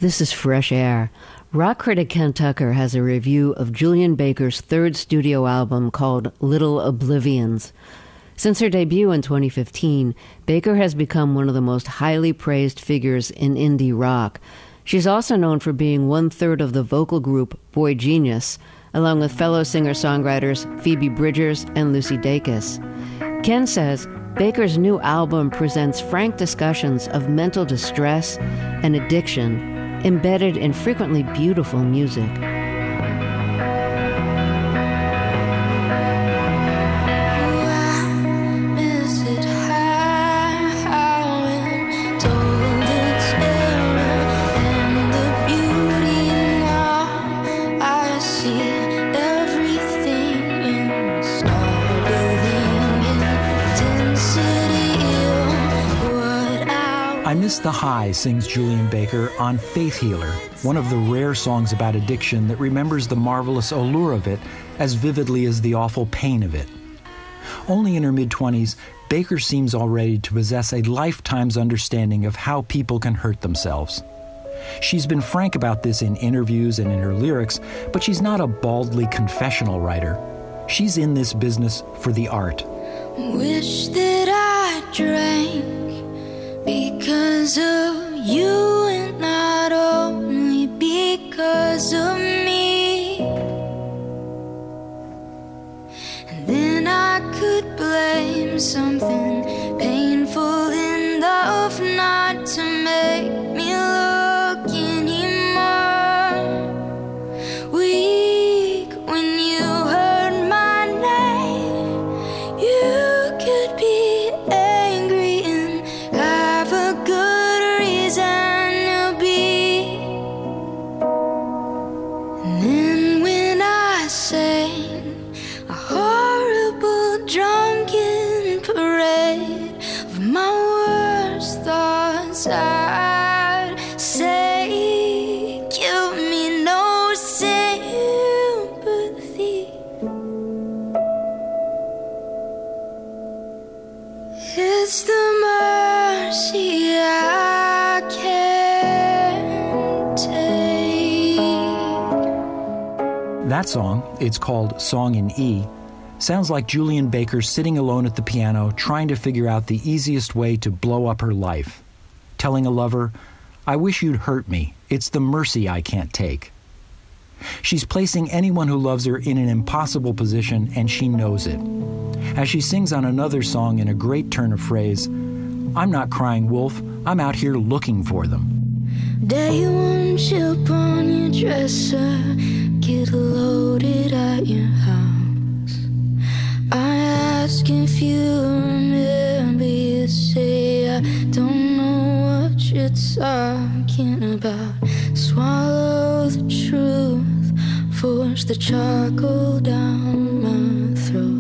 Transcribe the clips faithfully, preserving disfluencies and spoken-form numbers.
This is Fresh Air. Rock critic Ken Tucker has a review of Julien Baker's third studio album called Little Oblivions. Since her debut in twenty fifteen, Baker has become one of the most highly praised figures in indie rock. She's also known for being one-third of the vocal group Boy Genius, along with fellow singer-songwriters Phoebe Bridgers and Lucy Dacus. Ken says Baker's new album presents frank discussions of mental distress and addiction embedded in frequently beautiful music. I Miss the High, sings Julien Baker on Faith Healer, one of the rare songs about addiction that remembers the marvelous allure of it as vividly as the awful pain of it. Only in her mid-twenties, Baker seems already to possess a lifetime's understanding of how people can hurt themselves. She's been frank about this in interviews and in her lyrics, but she's not a baldly confessional writer. She's in this business for the art. Wish that I drank because of you and not only because of me. And then I could blame something painful enough not to make me look anymore weak. When you heard my name, you could be angry and have a good reason to be. And then when I sang a horrible drunken parade of my worst thoughts, I'd say, give me no sympathy. It's the mercy I can't take. That song, it's called Song in E, sounds like Julien Baker sitting alone at the piano trying to figure out the easiest way to blow up her life. Telling a lover, I wish you'd hurt me. It's the mercy I can't take. She's placing anyone who loves her in an impossible position, and she knows it. As she sings on another song in a great turn of phrase, I'm not crying wolf, I'm out here looking for them. Day one chip on your dresser, get loaded at your house. I ask if you remember, you say I don't know what you're talking about. Swallow the truth, force the charcoal down my throat.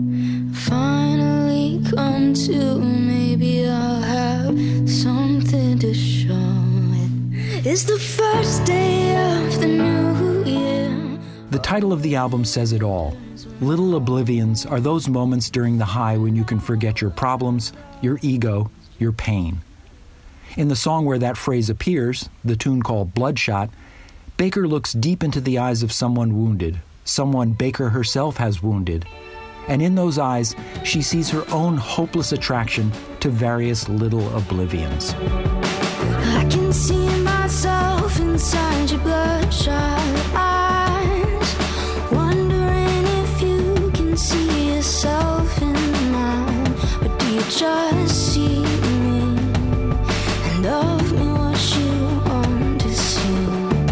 Finally come to, maybe I'll have something to show it. It's the first day of the new year. The title of the album says it all. Little Oblivions are those moments during the high when you can forget your problems, your ego, your pain. In the song where that phrase appears, the tune called Bloodshot, Baker looks deep into the eyes of someone wounded, someone Baker herself has wounded. And in those eyes, she sees her own hopeless attraction to various little oblivions. I can see myself inside your bloodshot eyes, wondering if you can see yourself in mine. Or do you just see me and of me what you want to see?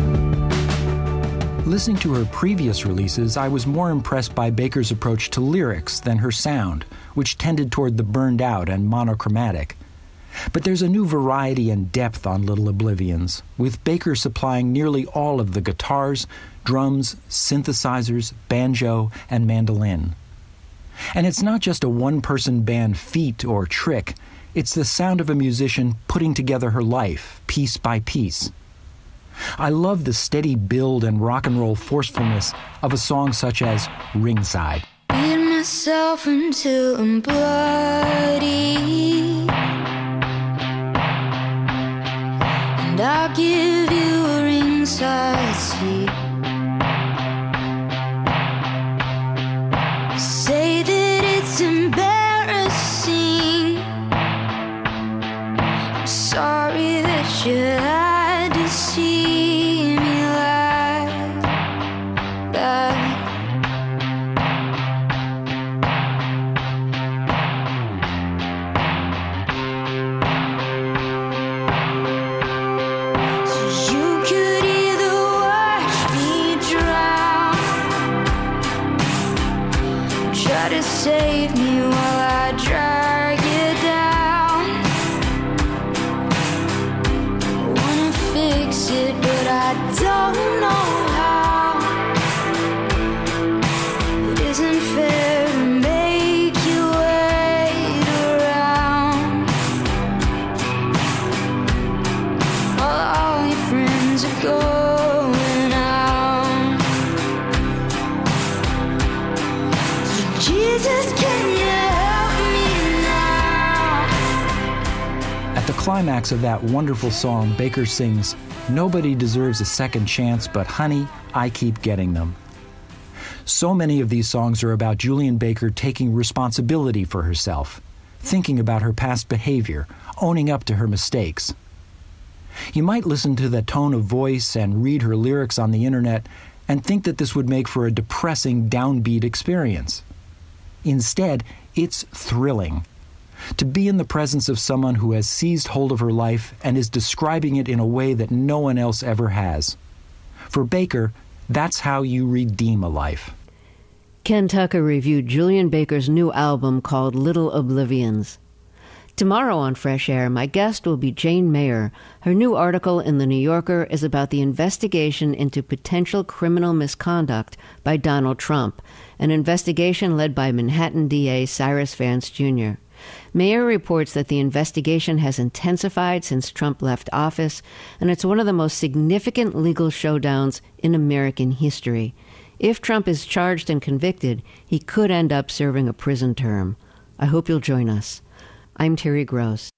Listening to her previous releases, I was more impressed by Baker's approach to lyrics than her sound, which tended toward the burned out and monochromatic. But there's a new variety and depth on Little Oblivions, with Baker supplying nearly all of the guitars, drums, synthesizers, banjo, and mandolin. And it's not just a one-person band feat or trick, it's the sound of a musician putting together her life, piece by piece. I love the steady build and rock and roll forcefulness of a song such as Ringside. Beat myself until I'm bloody, and I'll give you society. Say that it's embarrassing. I'm sorry that you had to see me like that. So you could either watch me drown, try to save me while I drag you down. I wanna fix it, but I don't know how. It isn't fair to make you wait around. While all your friends are going out. So Jesus, can you help me now? At the climax of that wonderful song, Baker sings, "Nobody deserves a second chance, but honey, I keep getting them." So many of these songs are about Julian Baker taking responsibility for herself, thinking about her past behavior, owning up to her mistakes. You might listen to the tone of voice and read her lyrics on the internet and think that this would make for a depressing, downbeat experience. Instead, it's thrilling. To be in the presence of someone who has seized hold of her life and is describing it in a way that no one else ever has. For Baker, that's how you redeem a life. Ken Tucker reviewed Julian Baker's new album called Little Oblivions. Tomorrow on Fresh Air, my guest will be Jane Mayer. Her new article in The New Yorker is about the investigation into potential criminal misconduct by Donald Trump, an investigation led by Manhattan D A Cyrus Vance Junior Mayer reports that the investigation has intensified since Trump left office, and it's one of the most significant legal showdowns in American history. If Trump is charged and convicted, he could end up serving a prison term. I hope you'll join us. I'm Terry Gross.